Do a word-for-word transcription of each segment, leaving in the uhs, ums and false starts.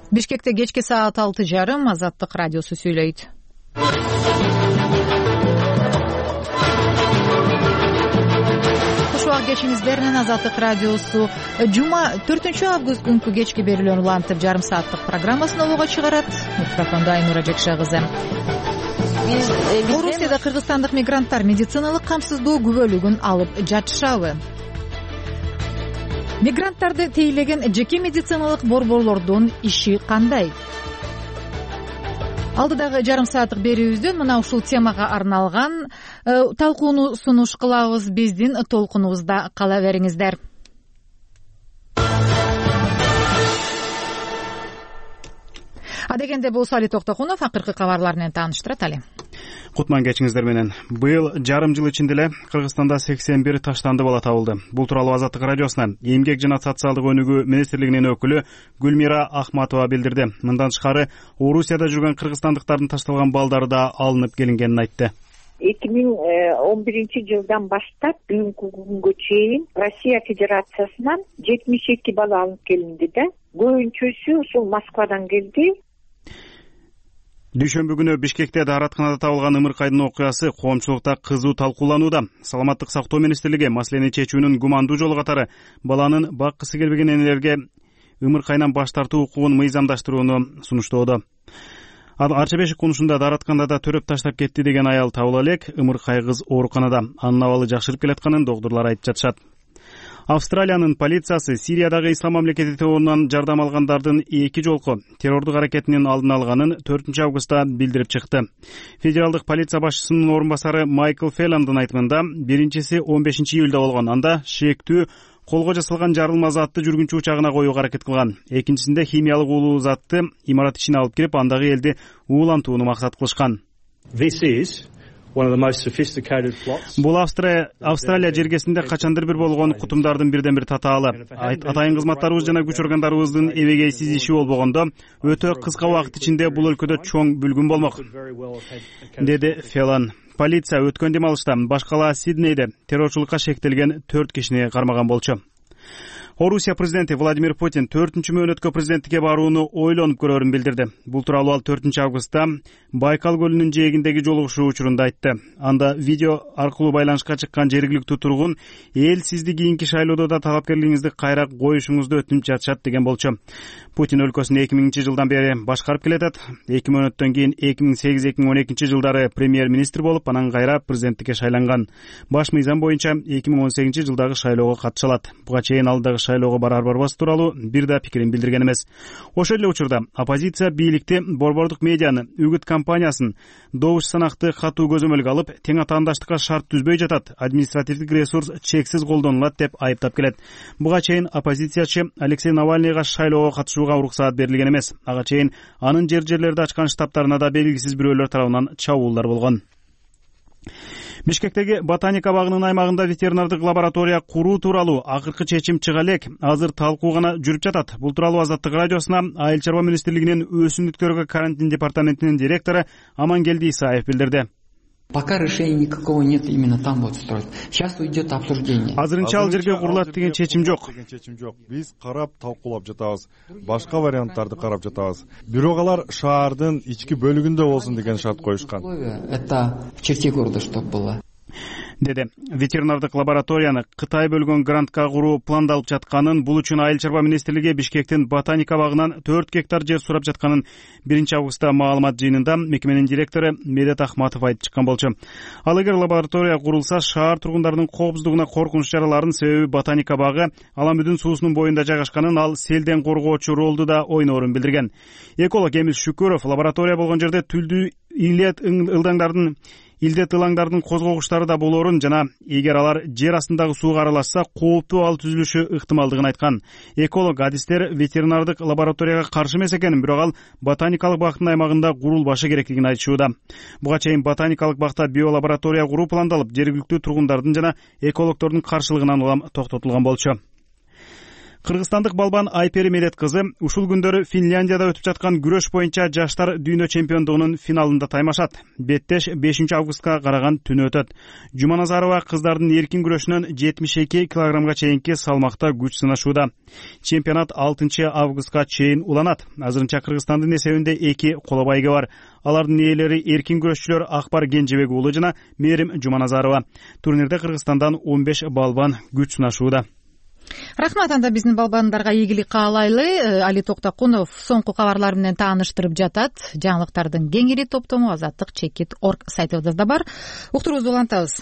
Бишкекте кечки саат алты жарым Азаттык радиосу сүйлөйт. Кушуак кечиңиздер менен Азаттык радиосу жума төртүнчү август күнкү кечки берүүлөрүн улантып жарым сааттык программасын олуга чыгарат. Микрофонда Айнура Жекше кызы. Орусияда кыргызстандык мигранттар медициналык камсыздоо күбөлүгүн алып жатышабы? Мигранттарды тейлеген жеке медициналык борборлордун иши кандай? Алдыдагы жарым сааттык берүүбүздөн мына ушул темага арналган талкууну сунуш кылабыз. Биздин толкунубузда кала бериңиздер. Адегенде болсо Али Токтокунов акыркы кабарлар менен тааныштырат. Али. Кутман кечиңиздер менен. Быйыл жарым жыл ичинде эле Кыргызстанда сексен бир таштанды бала табылды. Бул тууралуу Азаттык радиосуна Эмгек жана социалдык өнүгүү министрлигинин өкүлү Гүлмира Ахматова билдирди. Мындан тышкары Орусияда жүргөн кыргызстандыктардын ташталган балдары да алынып келингенин айтты. эки миң он биринчи жылдан баштап бүгүнкү күнгө чейин Россия Федерациясынан жетимиш эки бала алынып келинди да. Көбүнчөсү ушул Москвадан келди. Дүйшөмбү күнү Бишкекте дааратканада табылган ымыркайдын окуясы коомчулукта кызуу талкууланууда. Саламаттык сактоо министрлиги маселени чечүүнүн гумандуу жолу катары баланын баккысы келбеген энелерге ымыркайынан баш тартуу укугун мыйзамдаштырууну сунуштоодо. Арча-Бешик конушунда дааратканада төрөп таштап кетти деген аял табыла элек. Ымыркай кыз ооруканада. Анын абалы жакшырып келатканын доктурлар айтып жатышат. Австралиянын полициясы Сириядагы ислам мамлекети тобунан жардам алгандардын эки жолку террордук аракетинин алдын алганын төртүнчү августта билдирип чыкты. Федералдык полиция башчысынын орун басары Майкл Фелландын айтымында биринчиси он бешинчи июлда болгон. Анда шектүү колго жасалган жарылма затты жүргүнчү учагына коюуга аракет кылган. Экинчисинде химиялык уулуу затты имарат ичине алып кирип, андагы элди уулантууну максат кылышкан. Бул Австралия Австралия жергесинде качандыр бир болгон кутумдардын бирден бир татаалы. Атайын кызматтарыбыз жана күч органдарыбыздын эбегейсиз иши болбогондо өтө кыска убакыт ичинде бул өлкөдө чоң бүлгүн болмок, деди Фелан. Полиция өткөн демалышта баш кала Сиднейде террорчулукка шектелген төрт кишини кармаган болчу. Орусия президенти Владимир Путин төртүнчү мөөнөткө президенттикке барууну ойлонуп көрөрүн билдирди. Бул тууралуу ал төртүнчү августта Байкал көлүнүн жээгиндеги жолугушуу учурунда айтты. Анда видео аркылуу байланышка чыккан жергиликтүү тургун эл сизди кийинки шайлоодо да талапкерлигиңизди кайра коюшуңузду өтүнүп жатышат деген болчу. Путин өлкөсүн эки миңинчи жылдан бери башкарып келатат. эки мөөнөттөн кийин эки миң сегиз эки миң он экинчи жылдары премьер-министр болуп, анан кайра президенттикке шайланган. Баш мыйзам боюнча эки миң он сегизинчи жылдагы шайлоого катыша алат. Буга чейин алдагы шайлоого барар барбас тууралуу бир да пикирин билдирген эмес. Ошол эле учурда оппозиция бийликти, борбордук медианы, үгүт компаниясын добуш санакты катуу көзөмөлгө алып, тең атаандаштыкка шарт түзбөй жатат, административдик ресурс чексиз колдонулат деп айыптап келет. Буга чейин оппозициячы Алексей Навальныйга шайлоого катышууга уруксаат берилген эмес. Ага чейин анын жер-жерлерде ачкан штабтарына да белгисиз бирөөлөр тарабынан чабуулдар болгон. Бишкектеги ботаника багынын аймагында ветеринардык лаборатория куруу тууралуу акыркы чечим чыга элек. Азыр талкуу гана жүрүп жатат. Бул тууралуу Азаттык радиосуна Айыл чарба министрлигинин өсүмдүктөргө карантин департаментинин директору Амангелди Исаев билдирди. Пока решения никакого нет именно там вот строить. Сейчас идет обсуждение. Азырынча ал жерге курулат деген чечим жок. Биз карап талкуулап жатабыз. Башка варианттарды карап жатабыз. Бирок алар шаардын ички бөлүгүндө болсун деген шарт коюшкан. Это в черте города чтобы было. Деди. Ветеринардык лабораторияны Кытай бөлгөн грантка куруу пландалып жатканын, бул үчүн Айыл чарба министрлиги Бишкектин ботаника багынан төрт гектар жер сурап жатканын биринчи августта маалымат жыйынында мекеменин директору Медет Ахматов айтып чыккан болчу. Ал эгер лаборатория курулса, шаар тургундарынын коопсуздугуна коркунуч жараларын, себеби ботаника багы Аламүдүн суусунун боюнда жайгашканын, ал селден коргоочу ролду да ойноорун билдирген. Эколог Эмил Шүкүров лаборатория болгон жерде түлдүү илет ылдаңдардын Илдет ылаңдардын козгогучтары да болоорун жана эгер алар жер астындагы сууга аралашса, кооптуу ал түзүлүшү ыктымалдыгын айткан. Эколог адистер ветеринардык лабораторияга каршы эмес экенин, бирок ал ботаникалык бактын аймагында курулбашы керектигин айтышууда. Буга чейин ботаникалык бакта биолаборатория куруу пландалып, жергиликтүү тургундардын жана экологдордун каршылыгынан улам токтотулган болчу. Кыргызстандык балбан Айпери Медет кызы ушул күндөрү Финляндияда өтүп жаткан күрөш боюнча жаштар дүйнө чемпиондугунун финалында таймашат. Беттеш бешинчи августка караган түнү өтөт. Жуманазарова кыздардын эркин күрөшүнөн жетимиш эки килограммга чейинки салмакта күч сынашууда. Чемпионат алтынчы августка чейин уланат. Азырынча Кыргызстандын эсебинде эки коло байге бар. Алардын ээлери эркин күрөшчүлөр Акбар Кенжебек уулу жана Мерим Жуманазарова. Турнирде Кыргызстандан он беш балбан күч сынашууда. Рахмат, анда биздин балбандарга ийгилик каалайлы. Али Токтокунов соңку кабарлар менен тааныштырып жатат. Жаңылыктардын кеңири топтому азаттык чекит точка орг сайтыбызда бар. Уктуруубузду улантабыз.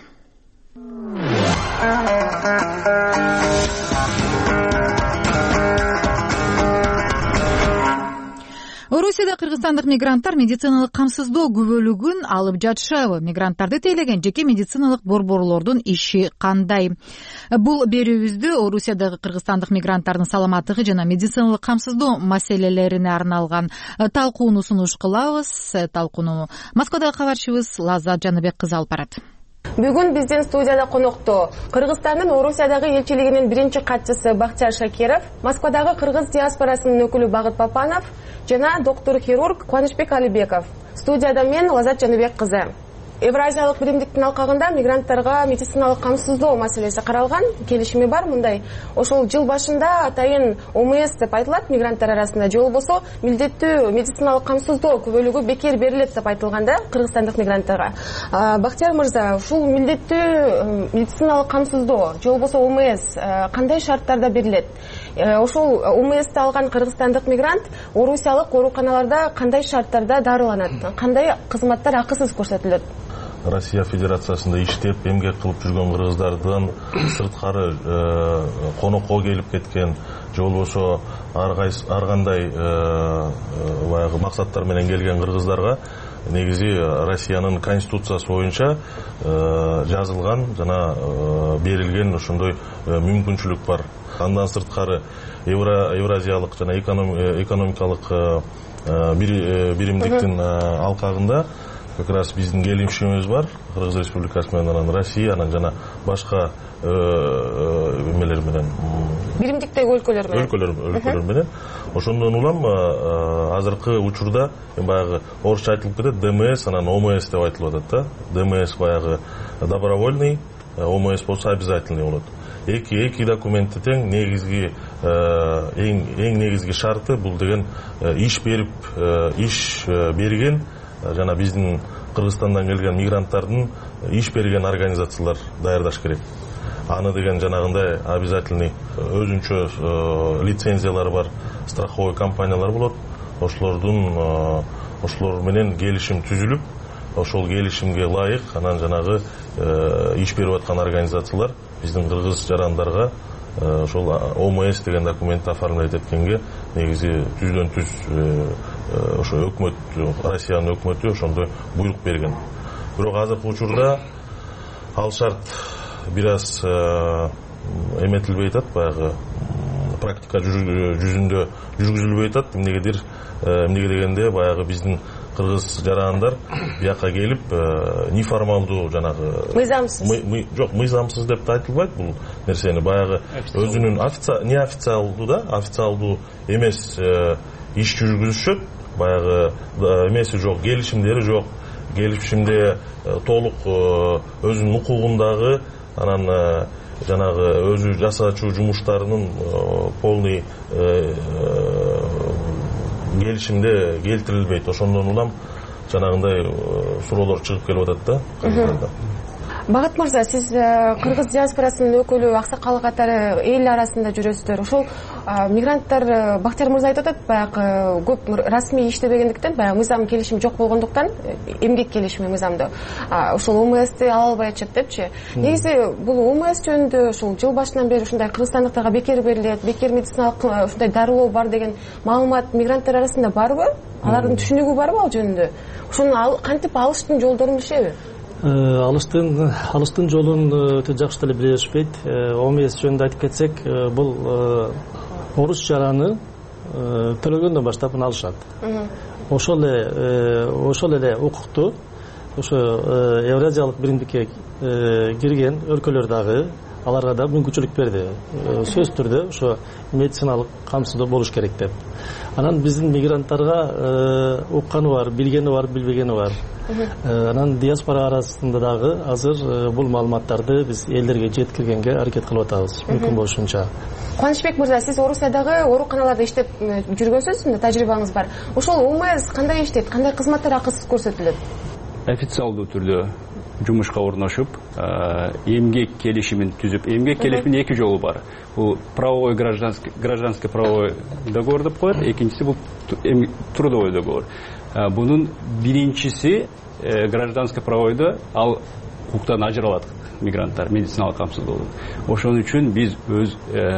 Орусияда кыргызстандык мигранттар медициналык камсыздоо күбөлүгүн алып жатышабы? Мигранттарды тейлеген жеке медициналык борборлордун иши кандай? Бул берүүбүздү Орусиядагы кыргызстандык мигранттардын саламаттыгы жана медициналык камсыздоо маселелерине арналган талкууну сунуш кылабыз. Талкууну Москвадагы кабарчыбыз Лаззат Жаныбек кызы алып барат. Бүгүн биздин студияда конокто Кыргызстандын Орусиядагы элчилигинин биринчи катчысы Бактияр Шакиров, Москвадагы кыргыз диаспорасынын өкүлү Багыт Папанов жана доктор-хирург Кубанычбек Алибеков. Студияда мен Лаззат Жаныбек кызы. Евразиялык биримдиктин алкагында мигранттарга медициналык камсыздоо маселеси каралган, келишими бар. Мындай ошол жыл башында атайын О М С деп айтылат мигранттар арасында, же болбосо милдеттүү медициналык камсыздоо күбөлүгү бекер берилет деп айтылганда кыргызстандык мигранттарга. Бактияр мырза, ушул милдеттүү медициналык камсыздоо же болбосо О М С кандай шарттарда берилет? Ошол О М Сти алган кыргызстандык мигрант орусиялык ооруканаларда кандай шарттарда дарыланат? Кандай кызматтар акысыз көрсөтүлөт? Россия Федерациясында иштеп, эмгек кылып жүргөн кыргыздардан сырткары конокко келип кеткен, же болбосо ар кандай баягы максаттар менен келген кыргыздарга негизи Россиянын конституциясы боюнча жазылган жана берилген ошондой мүмкүнчүлүк бар. Андан сырткары Евразиялык жана экономикалык биримдиктин алкагында как раз биздин келишимибиз бар Кыргыз Республикасы менен Россия анан жана башка эмелер менен биримдиктеги өлкөлөр менен өлкөлөр менен ошондон улам азыркы учурда баягы орусча айтылып кетет Д М С анан О М С деп айтылып атат да. Д М С баягы добровольный, О М С болсо обязательный болот. Эки эки документи тең, негизги эң эң негизги шарты бул деген иш берип иш берген жана биздин Кыргызстандан келген мигранттардын иш берген организациялар даярдаш керек. Аны деген жанагындай обязательный өзүнчө лицензиялары бар страховой компаниялар болот. Ошолордун ошолор менен келишим түзүлүп, ошол келишимге ылайык анан жанагы иш берип аткан организациялар биздин кыргыз жарандарга ошол О М С деген документти оформлять эткенге негизи түздөн түз ошо өкмөт, Россиянын өкмөтү ошондой буйрук берген. Бирок азыркы учурда ал шарт бир аз эметилбей атат, баягы практика жүзүндө жүргүзүлбөй атат. Эмнегедир, эмнеге дегенде баягы биздин кыргыз жарандар бияка келип неформалдуу жанагы мыйзамсыз жок мыйзамсыз деп да айтылбайт бул нерсени, баягы өзүнүн неофициалдуу да официалдуу эмес иш жүргүзүшөт, баягы эмеси жок, келишимдери жок, келишимде толук өзүнүн укугундагы анан жанагы өзү жасачу жумуштарынын полный келишимде келтирилбейт. Ошондон улам жанагындай суроолор чыгып келип атат да. Багыт мырза, сиз кыргыз диаспорасынын өкүлү, аксакал катары эл арасында жүрөсүздөр. Ошол мигранттар, Бактияр мырза айтып атат, баягы көп расмий иштебегендиктен, баягы мыйзам келишими жок болгондуктан, эмгек келишими мыйзамды ошол О М Сти ала албай атышат депчи. Негизи бул О М С жөнүндө ушул жыл башынан бери ушундай кыргызстандыктарга бекер берилет, бекер медициналык ушундай дарылоо бар деген маалымат мигранттар арасында барбы? Алардын түшүнүгү барбы ал жөнүндө? Ошону кантип алыштын жолдорун билишеби? Алыштын алыштын жолун өтө жакшы деле билишпейт. О М С жөнүндө айтып кетсек, бул орус жараны төлөгөндөн баштап алышат. Ошол эле ошол эле укукту ошо Евразиялык биримдикке кирген өлкөлөр дагы аларга да мүмкүнчүлүк берди. Сөзсүз түрдө ошо медициналык камсыздоо болуш керек деп. Анан биздин мигранттарга укканы бар, билгени бар, билбегени бар. Анан диаспора арасында дагы азыр бул маалыматтарды биз элдерге жеткиргенге аракет кылып атабыз, мүмкүн болушунча. Кубанычбек мырза, сиз Орусиядагы ооруканаларда иштеп жүргөнсүз, мында тажрыйбаңыз бар. Ошол ОМС кандай иштейт, кандай кызматтар акысыз көрсөтүлөт? Официалдуу түрдө жумушка орношуп, эмгек келишимин түзүп, эмгек келишимин эки жолу бар. Бул правовой гражданский гражданский правовой договор деп коет, экинчиси бул трудовой договор. Бунун биринчиси гражданский правойдо ал укуктан ажыралат мигранттар, медициналык камсыздоодон. Ошон үчүн биз өз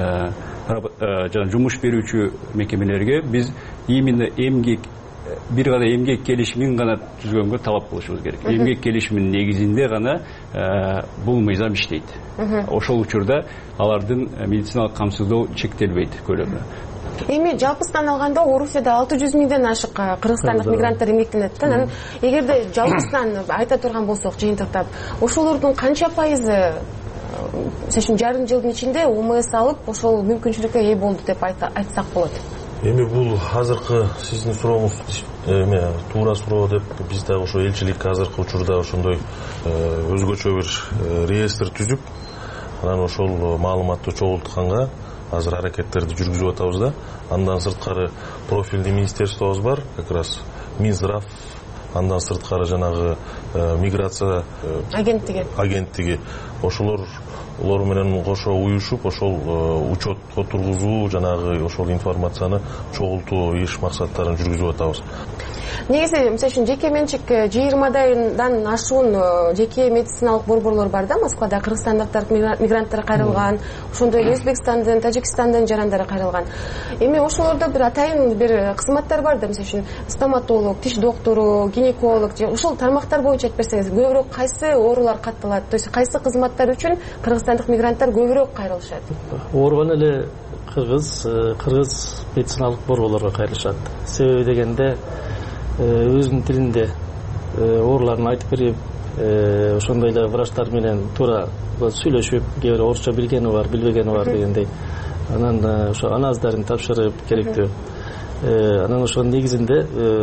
жана жумуш берүүчү мекемелерге биз именно эмгек бир гана эмгек келишимин гана түзгөнгө талап кылышыбыз керек. Эмгек келишиминин негизинде гана бул мыйзам иштейт. Ошол учурда алардын медициналык камсыздоо чектелбейт көлөмү. Эми жалпысынан алганда Орусияда алты жүз миңден ашык кыргызстандык мигранттар эмгектенет. Анан эгерде жалпысынан айта турган болсок, жыйынтыктап, ошолордун канча пайызы сечим жарым жылдын ичинде ОМС алып, ошол мүмкүнчүлүккө ээ болду деп айтсак болот? Эми бул азыркы сиздин сурооңуз эме туура суроо деп биз да ошо элчилик азыркы учурда ошондой өзгөчө бир реестр түзүп, анан ошол маалыматты чогултканга азыр аракеттерди жүргүзүп атабыз да. Андан сырткары профильный министерствобуз бар, как раз Минздрав, андан сырткары жанагы миграция агенттиги. Агенттиги ошолор Олар менен кошо уюшуп, ошол учетко тургузуу, жанагы ошол информацияны чогултуу иш максаттарын жүргүзүп атабыз. Негизи, мисалы жеке менчик жыйырмадан ашуун жеке медициналык борборлор бар да, Москвада кыргызстандыктар мигранттар кайрылган, ошондой эле Өзбекстандын, Тажикстандын жарандары кайрылган. Эми ошолордо бир атайын бир кызматтар бар да, мисалы стоматолог, тиш доктору, гинеколог, ошол тармактар боюнча айтып берсеңиз, көбүрөөк кайсы оорулар катталат, то есть кайсы кызматтар үчүн кыргызстандык мигранттар көбүрөөк кайрылышат? Ооруган эле кыргыз, кыргыз медициналык борборлорго кайрылышат. Себеби дегенде өзүнүн тилинде ооруларын айтып берип, ошондой эле врачтар менен туура сүйлөшүп, кээ бир орусча билгени бар, билбегени бар дегендей. Анан ошо анализдерин тапшырып керектүү. Анан ошонун негизинде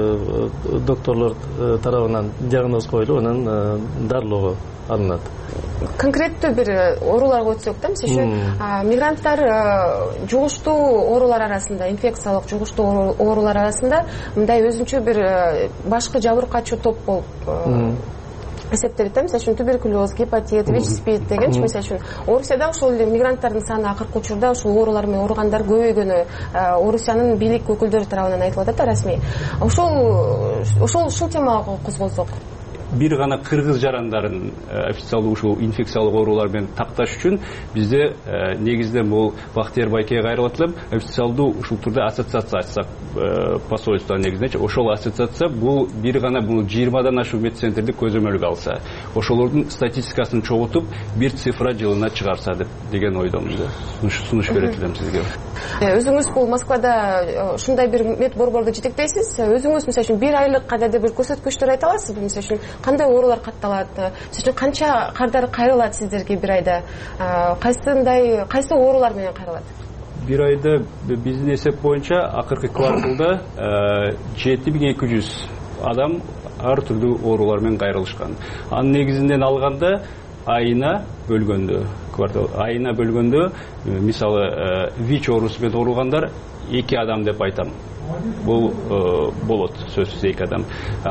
докторлор тарабынан диагноз коюлуп, анан дарылоого алынат. Конкреттүү бир ооруларга өтсөк да, мисалы мигранттар жугуштуу оорулар арасында, инфекциялык жугуштуу оорулар арасында мындай өзүнчө бир башкы жабыркачуу топ болуп эсептелет да, мисалы туберкулез, гепатит, ВИЧ-СПИД дегенчи, мисалы Орусияда ошол эле мигранттардын саны акыркы учурда ошол оорулар менен ооругандар көбөйгөнү Орусиянын бийлик өкүлдөрү тарабынан айтылып атат да, расмий. Ошол ошол ушул темага козголсок. Бир гана кыргыз жарандарын официалдуу ушул инфекциялык оорулар менен такташ үчүн бизде негизинен бул Бактияр Байкеге кайрылып атылып, официалдуу ушул турда ассоциация ачсак, посольство негизинде, ошол ассоциация бул бир гана бул жыйырмадан ашуу медцентрди көзөмөлгө алса, ошолордун статистикасын чогултуп, бир цифра жылына чыгарса деп деген ойдомуз. Сунуш берет элем сизге. Өзүңүз бул Москвада ушундай бир мед борборду жетектейсиз. Өзүңүз мисалы бир айлык кадайда бир көрсөткүчтөр айта аласызбы? Мисалы кандай оорулар катталат, мисалы канча кардар кайрылат сиздерге бир айда, кайсындай кайсы оорулар менен кайрылат? Бир айда биздин эсеп боюнча акыркы кварталда жети миң эки жүз адам ар түрдүү оорулар менен кайрылышкан. Анын негизинен алганда айына бөлгөндө, квартал айына бөлгөндө, мисалы ВИЧ оорусу менен ооругандар эки адам деп айтам. Бул болот, сөзсүз эки адам.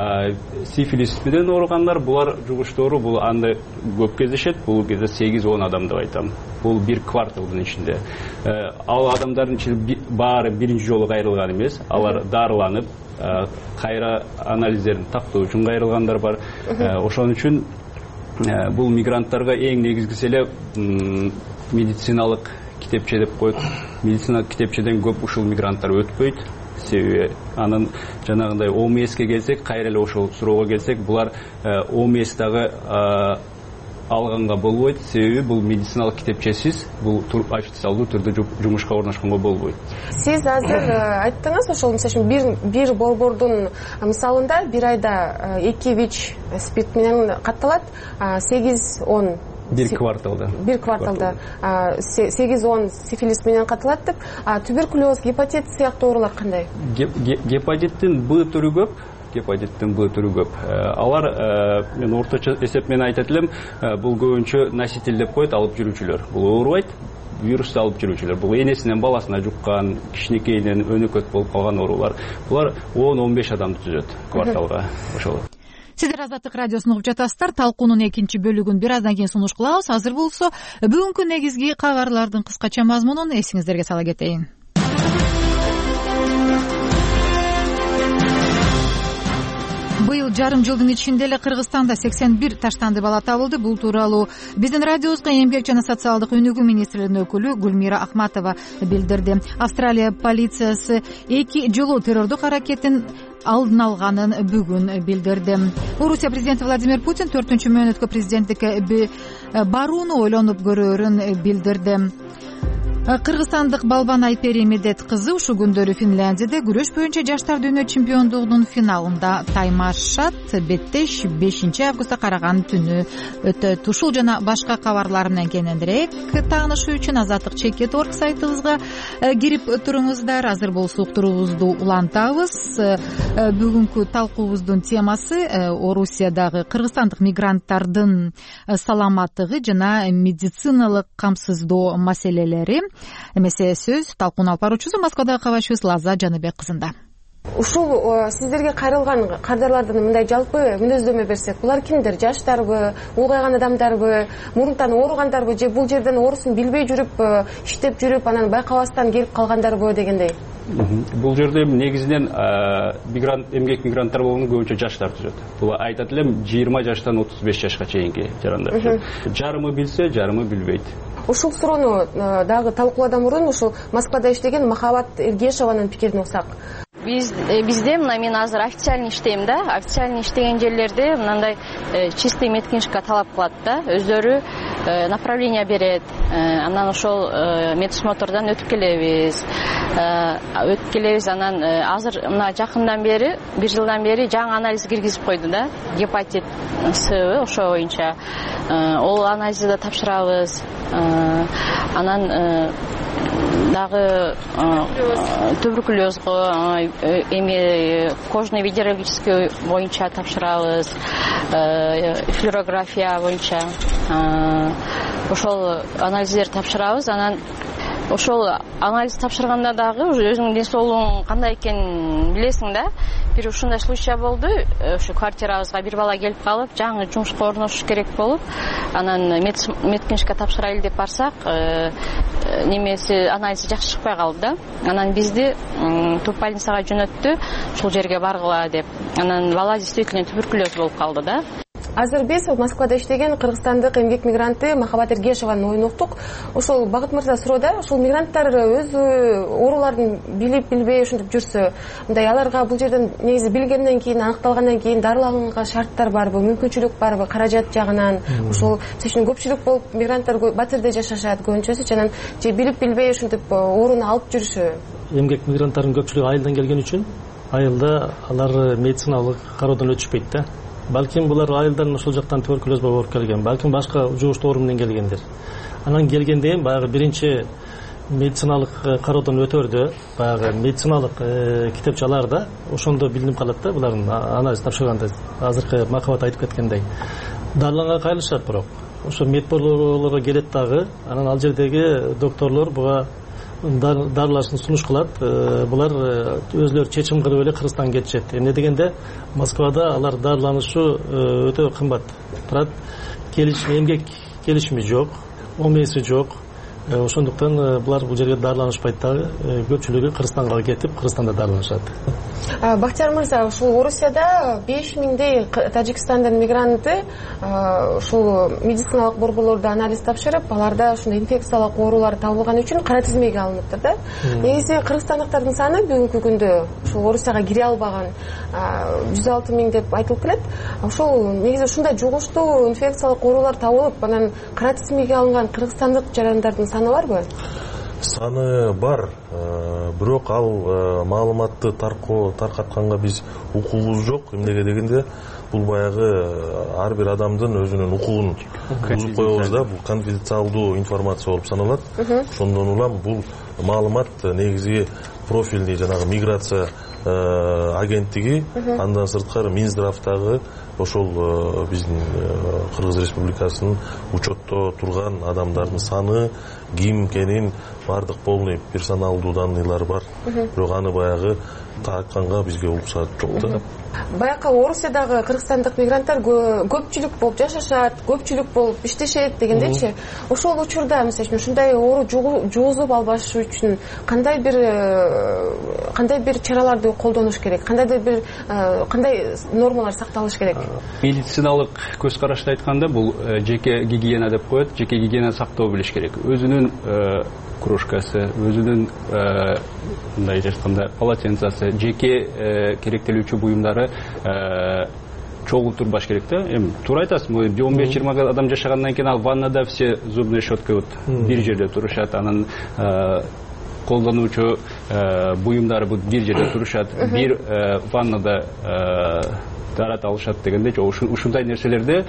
Сифилис менен ооругандар, булар жугуштуу, бул анда көп кездешет, бул кезде сегиз он адам деп айтам. Бул бир кварталдын ичинде. Ал адамдардын ичинде баары биринчи жолу кайрылган эмес, алар дарыланып, кайра анализдерин тактоо үчүн кайрылгандар бар. Ошон үчүн бул мигранттарга эң негизгиси эле медициналык китепче деп коет. Медициналык китепчеден көп ушул мигранттар өтпөйт. Себеби анын жанагындай ОМСке келсек, кайра эле ошол суроого келсек, булар ОМСтагы алганга болбойт. Себеби бул медициналык китепчесиз, бул официалдуу түрдө жумушка орношконго болбойт. Сиз азыр айттыңыз, ошол мисалы бир бир борбордун мисалында бир айда эки ВИЧ СПИД менен катталат, сегиз он бир кварталда бир кварталда сегиз он сифилис менен катылат деп. Туберкулез, гепатит сыяктуу оорулар кандай? Гепатиттин Б түрү көп. Гепатиттин Б түрү көп. Алар мен орточо эсеп менен айтат элем, бул көбүнчө носитель деп коет, алып жүрүүчүлөр. Бул оорубайт. Вирусту алып жүрүүчүлөр. Бул энесинен баласына жуккан, кичинекейинен өнөкөт болуп калган оорулар. Булар он он беш адамды түзөт кварталга. Ошол. Сиздер Азаттык радиосун угуп жатасыздар. Талкуунун экинчи бөлүгүн бир аздан кийин сунуш кылабыз. Азыр болсо бүгүнкү негизги кабарлардын кыскача мазмунун эсиңиздерге сала кетейин. Быйыл жарым жылдын ичинде эле Кыргызстанда сексен бир таштанды бала табылды. Бул тууралуу биздин радиобузга эмгек жана социалдык өнүгүү министрлигинин өкүлү Гүлмира Ахматова билдирди. Австралия полициясы эки жолу террордук аракеттин алдын алганын бүгүн билдирди. Орусия президенти Владимир Путин төртүнчү мөөнөткө президенттикке барууну ойлонуп көрөөрүн билдирди. Кыргызстандык Балбан Айпери Медет кызы ушул күндөрү Финляндияда күрөш боюнча жаштар дүйнө чемпиондугунун финалында таймашат. Беттеш бешинчи августта караган түнү өтөт. Ушул жана башка кабарлар менен кененирээк таанышуу үчүн Азаттык чекит орг сайтыбызга кирип туруңуздар. Азыр болсо уктуруубузду улантабыз. Бүгүнкү талкуубуздун темасы Орусиядагы кыргызстандык мигранттардын саламаттыгы жана медициналык камсыздоо маселелери. Эмесе сөз талкуун алып баруучусу Москвадагы кабарчыбыз Лаза Жаныбек кызында. Ушул сиздерге кайрылган кардарлардан мындай жалпы мүнөздөмө берсек, булар кимдер? Жаштарбы, улгайган адамдарбы, мурунтан ооругандарбы же бул жерден орусун билбей жүрүп, иштеп жүрүп, анан байкабастан келип калгандарбы дегендей? Бул жерде негизинен мигрант, эмгек мигранттар болгону көбүнчө жаштар түзөт. Бул айтат элем жыйырма жаштан отуз беш жашка чейинки жарандар. Жарымы билсе, жарымы билбейт. Ушул суроону дагы талкуулоодан мурун ушул Москвада иштеген Махабат Эргешованын пикирин угсак. Биз бизде мына мен азыр официально иштейм да. Официально иштеген жерлерде мындай чистый медкинишка талап кылат да. Өздөрү направление берет. Анан ошол медосмотрдан өтүп келебиз. Өтүп келебиз. Анан азыр мына жакындан бери, бир жылдан бери жаңы анализ киргизип койду да. Гепатит С ошо боюнча. Ол анализди да тапшырабыз. Анан дагы туберкулезго, эми кожный венерологический боюнча тапшырабыз, флюорография боюнча ошол анализдерди тапшырабыз. Анан ошол анализ тапшырганда дагы уже өзүңдүн ден соолугуң кандай экенин билесиң да. Бир ушундай случай болду. Ошо квартирабызга бир бала келип калып, жаңы жумушка орношуш керек болуп, анан медкинишка тапшырайлы деп барсак, немеси анализи жакшы чыкпай калды да. Анан бизди туббольницага жөнөттү, ушул жерге баргыла деп. Анан бала действительно туберкулез болуп калды да. Азыр биз Москвада иштеген кыргызстандык эмгек мигранты Махабат Эргешованын оюн уктук. Ошол Багыт мырза суроодо, ушул мигранттар өз ооруларын билип билбей ушинтип жүрсө, мындай аларга бул жерден негизи билгенден кийин, аныкталгандан кийин дарыланганга шарттар барбы, мүмкүнчүлүк барбы, каражат жагынан? Ошол үчүн көпчүлүк болуп мигранттар Батирде жашашат көбүнчөсү, жана же билип билбей ушинтип ооруну алып жүрүшү. Эмгек мигранттардын көпчүлүгү айылдан келген үчүн айылда алар медициналык кароодон өтүшпөйт да. Балким булар айылдан ошол жактан туберкулез болуп келген, балким башка жугуштуу оору менен келгендер. Анан келгенден баягы биринчи медициналык кароодон өтөрдө, баягы медициналык китепчаларда ошондо билинип калат да, булардын анализ тапшырганда азыркы Махабат айтып кеткендей. Дарыланганга кайрылышат, бирок ошо медборлорго келет дагы, анан ал жердеги докторлор буга дарылашын сунуш кылат. Булар өзлөрү чечим кылып эле Кыргызстанга кетишет. Эмне дегенде Москвада алар дарыланышы өтө кымбат. Турат келишим, эмгек келишими жок, омеси жок. Ошондуктан булар бул жерге дарыланышпайт дагы. Көпчүлүгү Кыргызстанга кетип, Кыргызстанда дарыланышат. Бактияр мырза, ушул Орусияда беш миңдей Тажикстандын мигранты ушул медициналык борборлордо анализ тапшырып, аларда ушундай инфекциялык оорулар табылган үчүн кара тизмеге алыныптыр да. Негизи кыргызстандыктардын саны бүгүнкү күндө ушул Орусияга кире албаган жүз алты миң деп айтылып келет. Ошол негизи ушундай жугуштуу инфекциялык оорулар табылып, анан кара тизмеге алынган кыргызстандык жарандардын саны барбы? саны бар, бирок ал маалыматты таркатканга биз укугубуз жок. Эмнеге дегенде бул баягы ар бир адамдын өзүнүн укугун бузуп коебуз да, бул конфиденциалдуу информация болуп саналат. Ошондон улам бул маалымат негизи профильный жанагы миграция агенттиги, андан сырткары Минздравдагы ошол биздин Кыргыз Республикасынын учетто турган адамдардын саны, ким экенин бардык полный персоналдуу данныйлар бар. Бирок аны баягы тартканга бизге уруксат жок да. Баягы Орусиядагы кыргызстандык мигранттар көпчүлүк болуп жашашат, көпчүлүк болуп иштешет дегендечи. Ошол учурда мисалы ушундай оору жугузуп албаш үчүн кандай бир кандай бир чараларды колдонуш керек? Кандай бир кандай нормалар сакталыш керек? Медициналык көз карашты айтканда бул жеке гигиена деп коет, жеке гигиена сактоо билиш керек. Өзүнүн кружкасы, өзүнүн мындай айтканда полотенцасы, жеке керектелүүчү буюмдары чогултурбаш керек да. Эми туура айтасыз, он беш жыйырма адам жашагандан кийин ал ваннада все зубный щетка вот бир жерде турушат, анан колдонуучу буюмдары бул бир жерде турушат, бир ваннада тарата алышат дегенде, ушундай нерселерде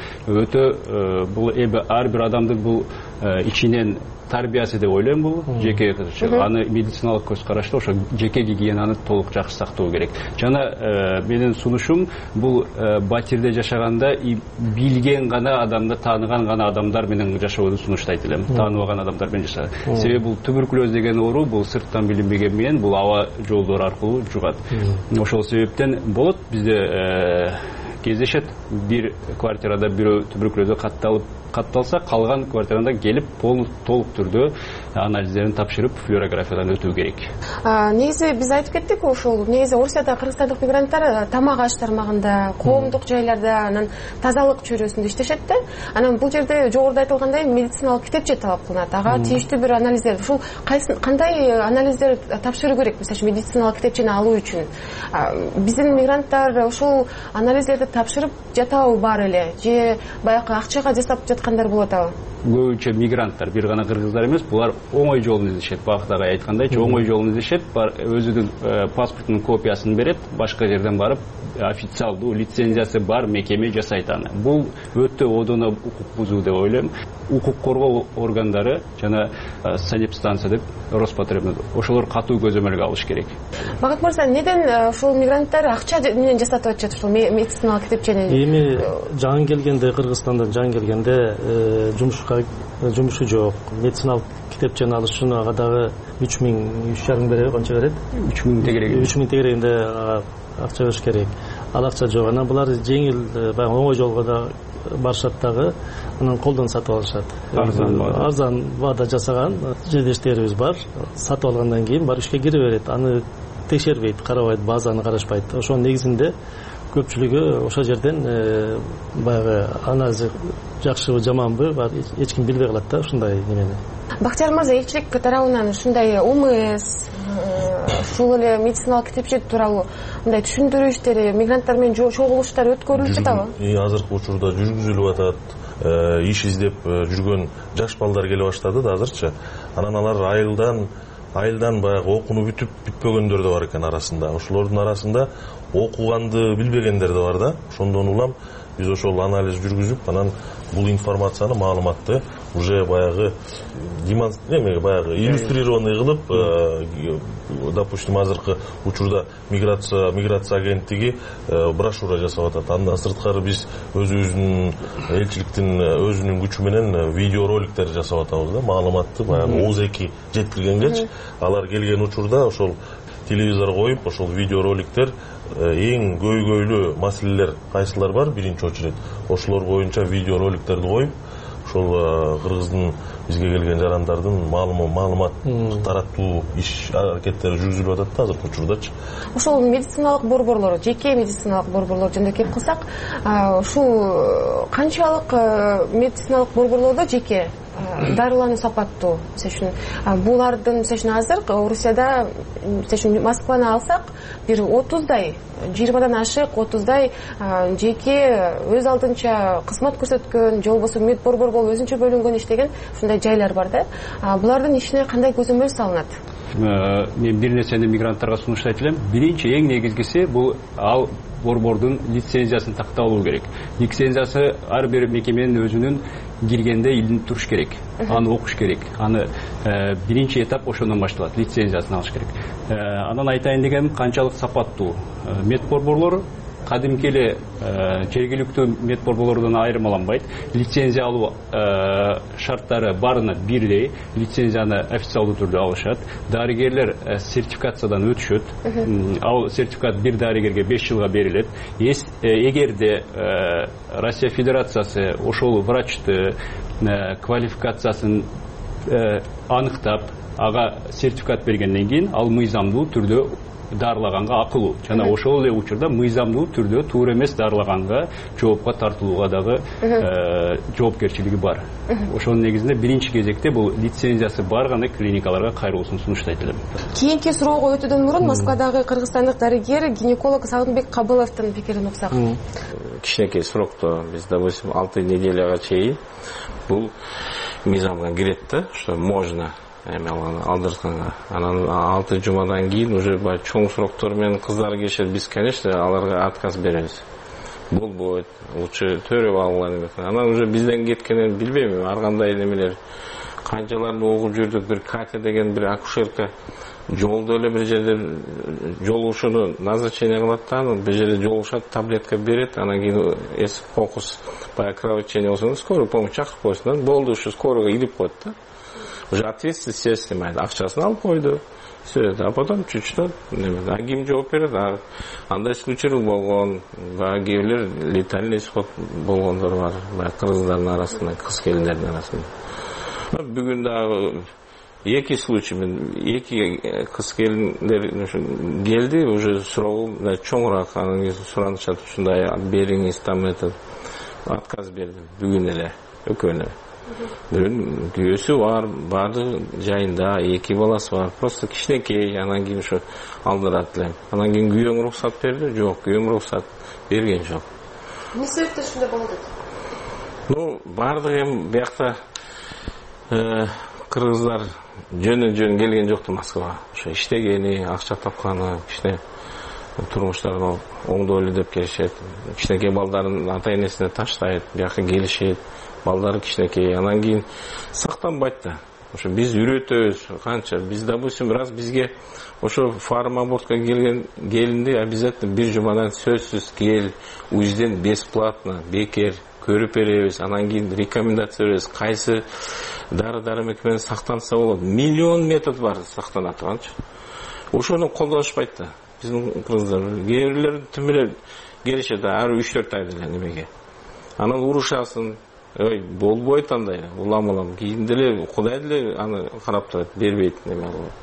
өтө бул эми ар бир адамдын бул ичинен тарбиясы деп ойлойм. Бул жеке аны медициналык көз карашта ошо жеке гигиенаны толук жакшы сактоо керек. Жана менин сунушум бул батирде жашаганда билген гана адамдар, тааныган гана адамдар менен жашоодун сунуштайт элем. Тааныбаган адамдар менен жашаа. Себеби бул туберкулез деген оору бул сырттан билинбеген менен бул аба жолдору аркылуу жугат. Ошол себептен болот бизде кездешет, бир квартирада бирөө туберкулезге катталып катталса, калган квартирада келип толук түрдө анализдерин тапшырып флюорографиядан өтүү керек. Негизи биз айтып кеттик, ошол негизи Орусияда кыргызстандык мигранттар тамак аш тармагында, коомдук жайларда, анан тазалык чөйрөсүндө иштешет да. Анан бул жерде жогоруда айтылгандай медициналык китепче талап кылынат. Ага тийиштүү бир анализдер, ушул кандай анализдер тапшыруу керек, мисалы медициналык китепчени алуу үчүн? Биздин мигранттар ошол анализдерди тапшырып жатабы бар эле, же баягы акчага жасап жаткандар болот абы? Көбүнчө мигранттар, бир гана кыргыздар эмес, булар оңой жолун издешет. Бактагы айткандайчы, оңой жолун издешет, өзүнүн паспортунун копиясын берет, башка жерден барып официалдуу лицензиясы бар мекеме жасайт аны. Бул өтө одоно укук бузуу деп ойлойм. Укук коргоо органдары жана санэпстанция деп Роспотребнадзор, ошолор катуу көзөмөлгө алыш керек. Багат мырза, неден ошол мигранттар акча менен жасатып атышат ушул медициналык китепчени? Эми жаңы келгенде, Кыргызстандан жаңы келгенде жумушка жумушу жок. Медициналык китепчени алыш үчүн ага дагы үч миң, үч жарым берет, канча берет? үч миң тегерек. үч миң тегерегинде акча бериш керек. Ал акча жок. Анан булар жеңил, баягы оңой жолго да барышат дагы, анан колдон сатып алышат. Арзан арзан баада жасаган жедештерибиз бар. Сатып алгандан кийин бар ишке кире берет. Аны текшербейт, карабайт, базаны карашпайт. Ошонун негизинде көпчүлүгү ошол жерден баягы анализи жакшыбы, жаманбы бар, эч ким билбей калат да ушундай немени. Бактияр мырза, элчилик тарабынан ушундай ОМС, ушул эле медициналык китепче тууралуу мындай түшүндүрүү иштери, мигранттар менен чогулуштар өткөрүлүп жатабы? Азыркы учурда жүргүзүлүп атат. Иш издеп жүргөн жаш балдар келе баштады да азырчы. Анан алар айылдан айылдан баягы окууну бүтүп бүтпөгөндөр да бар экен арасында. Ошолордун арасында окуганды билбегендер да бар да. Ошондон улам биз ошол анализ жүргүзүп, анан бул информацияны, маалыматты уже баягы эме баягы иллюстрированный кылып, допустим, азыркы учурда миграция миграция агенттиги брошюра жасап атат. Андан сырткары биз өзүбүздүн элчиликтин өзүнүн күчү менен видеороликтер жасап атабыз да, маалыматты баягы оз эки жеткиргенгечи алар келген учурда ошол телевизор коюп, ошол видеороликтер эң көйгөйлүү маселелер кайсылар бар биринчи очередь, ошолор боюнча видеороликтерди коюп, ошол кыргыздын бизге келген жарандардын маалымат таратуу иш аракеттери жүргүзүлүп атат да азыркы учурдачы. Ошол медициналык борборлор, жеке медициналык борборлор жөнүндө кеп кылсак, ушул канчалык медициналык борборлордо жеке дарылануу сапаттуу. Мисалы үчүн булардын мисалы үчүн азыр Орусияда мисалы үчүн Москваны алсак, бир отуздай, жыйырмадан ашык отуздай жеке өз алдынча кызмат көрсөткөн, же болбосо медборбор болуп өзүнчө бөлүнгөн иштеген ушундай жайлар бар да. Булардын ишине кандай көзөмөл салынат? Мен бир нерсени мигранттарга сунуштайт элем. Биринчи эң негизгиси бул ал борбордун лицензиясын тактап алуу керек. Лицензиясы ар бир мекеменин өзүнүн киргенде илинип туруш керек. Аны окуш керек. Аны биринчи этап ошондон башталат. Лицензиясын алыш керек. Анан айтайын дегеним, канчалык сапаттуу медборборлор кадимки эле жергиликтүү медборборлордон айырмаланбайт. Лицензия алуу шарттары баарына бирдей. Лицензияны официалдуу түрдө алышат. Дарыгерлер сертификациядан өтүшөт. Ал сертификат бир дарыгерге беш жылга берилет. Эгерде Россия Федерациясы ошол врачты квалификациясын аныктап, ага сертификат бергенден кийин ал мыйзамдуу түрдө дарылаганга акылуу. Жана ошол эле учурда мыйзамдуу түрдө туура эмес дарылаганга жоопко тартылууга дагы жоопкерчилиги бар. Ошонун негизинде биринчи кезекте бул лицензиясы бар гана клиникаларга кайрылуусун сунуштайт элем. Кийинки суроого өтүүдөн мурун Москвадагы кыргызстандык дарыгер гинеколог Сагынбек Кабыловдун пикирин уксак. Кичинекей срокто биз, допустим, алты неделяга чейин бул мыйзамга кирет да, что можно алдыртканга. Анан алты жумадан кийин уже чоң сроктор менен кыздар келишет. Биз, конечно, аларга отказ беребиз. Болбойт, лучше төрөп алган. Анан уже бизден кеткенин билбейм, ар кандай немелер. Канчаларды огуп жүрдүк, бир Катя деген бир акушерка жолдо эле бир жерде жолугушууну назначение кылат да, бир жерде жолугушат, таблетка берет, анан кийин эс кокус баягы кровотечение болсо скорую помощь чакырып койсун. Болду, ушу скорыйга илип коет да. Уже ответственность все снимает. Акчасын алып койду. Все это. А потом чуть-чуть, а ким жооп берет? Андай случай болгон, баягы кээ бирлер летальный исход болгондор бар. Баягы кыргыздардын арасында, кыз келиндердин арасында. Бүгүн дагы эки случай, эки кыз келиндер келди, уже суроо чоңураак, анан кийин суранышат, ушундай бериңиз, там это отказ бердим бүгүн эле экөөнө. Бүгүн күйөөсү бар, баардык жайында, эки баласы бар. Просто кичинекей, анан кийин ушу алдырат элем. Анан кийин күйөөң уруксат берди? Жок, күйөөм уруксат берген жок. Эмне себептен ушундай болду? Ну, баардык эми биякта кыргыздар жөнүн-жөн келген жокту Москвага. Ошо иштегени, акча тапканы, кичине турмуштарын оңдойлу деп келишет. Кичинекей балдарын ата-энесине таштайт, бияка келишет. Балдары кичинекей, анан кийин сактанбайт да. Ошо биз үйрөтөбүз, канча биз, допустим, раз бизге ошо фармабортко келген келинди обязательно бир жумадан сөзсүз кел, УЗИден бесплатно, бекер көрүп беребиз, анан кийин рекомендация беребиз, кайсы дары-дармек менен сактанса болот. Миллион метод бар сактана турганчы. Ошону колдонушпайт да. Биздин кыргыздар кээ бирлер тим эле келишет, ар үч төрт айда эле немеге. Анан урушасын. Ой, болбойт андай, улам-улам. Кийин деле Кудай деле аны карап турат, бербейт неме болот.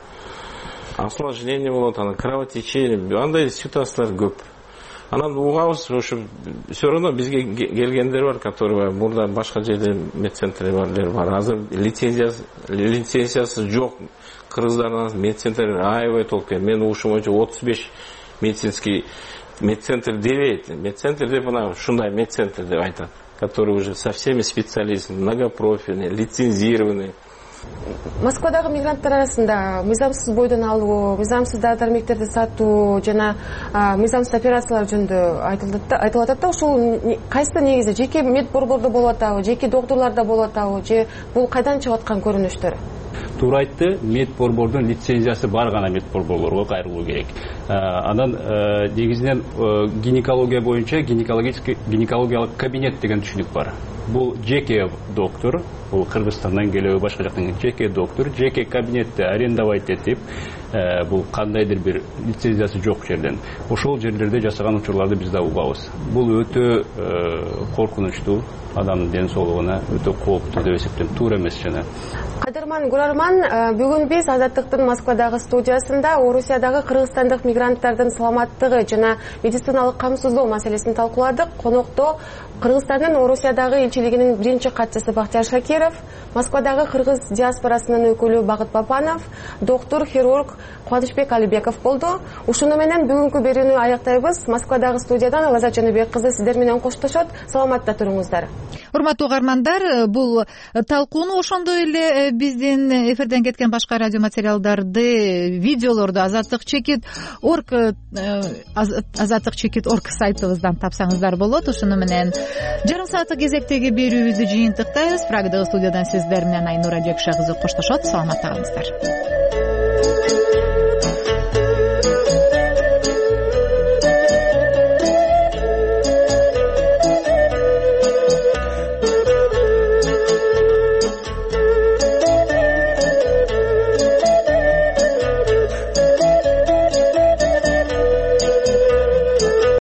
Осложнение болот, анан кровотечение, андай ситуациялар көп. Анан угабыз, ошо все равно бизге келгендер бар, которые мурда башка жерде медцентрлер бар. Азыр лицензиясы лицензиясы жок. Кыргыздардын медцентрлер аябай толуп келген. Мен угушум боюнча отуз беш медицинский медцентр дебейт. Медцентр деп мына ушундай медцентр деп айтат, которые уже со всеми специалистами, многопрофильные, лицензированные. Москвадагы мигранттар арасында мыйзамсыз бойдон алуу, мыйзамсыз дары-дармектерди сатуу жана мыйзамсыз операциялар жөнүндө айтылып атат да, ушул кайсы негизи жеке медборбордо болуп атабы, жеке докторлордо болуп атабы, же бул кайдан чыгып аткан көрүнүштөр? Туура айтты, медборбордун лицензиясы бар гана медборборлорго кайрылуу керек. Анан негизинен гинекология боюнча гинекологиялык кабинет деген түшүнүк бар. Бул жеке доктор, бул Кыргызстандан келеби башка жактан жеке доктор, жеке кабинетти арендовать этип, бул кандайдыр бир лицензиясы жок жерден ошол жерлерде жасаган учурларды биз да угабыз. Бул өтө коркунучтуу, адамдын ден соолугуна өтө кооптуу деп эсептейм, туура эмес жана. Кадырман Гурарман уган бүгүн биз Азаттыктын Москвадагы студиясында Орусиядагы кыргызстандык мигранттардын саламаттыгы жана медициналык камсыздоо маселесин талкууладык. Конокто Кыргызстандын Орусиядагы элчилигинин биринчи катчысы Бактияр Шакиров, Москвадагы кыргыз диаспорасынын өкүлү Багыт Папанов, доктор хирург Кубанычбек Алибеков болду. Ушуну менен бүгүнкү берүүнү аяктайбыз. Москвадагы студиядан Лазат Жаныбек кызы сиздер менен коштошот. Саламатта туруңуздар. Урматтуу угармандар, бул талкууну ошондой эле биздин эфирден кеткен башка радио материалдарды, видеолорду азаттык чекит орг азаттык чекит орг сайтыбыздан тапсаңыздар болот. Ошону менен жарым сааттык кезектеги берүүбүздү жыйынтыктайбыз. Прагадагы студиядан сиздер менен Айнура Жекша кызы коштошот. Саламатта калыңыздар.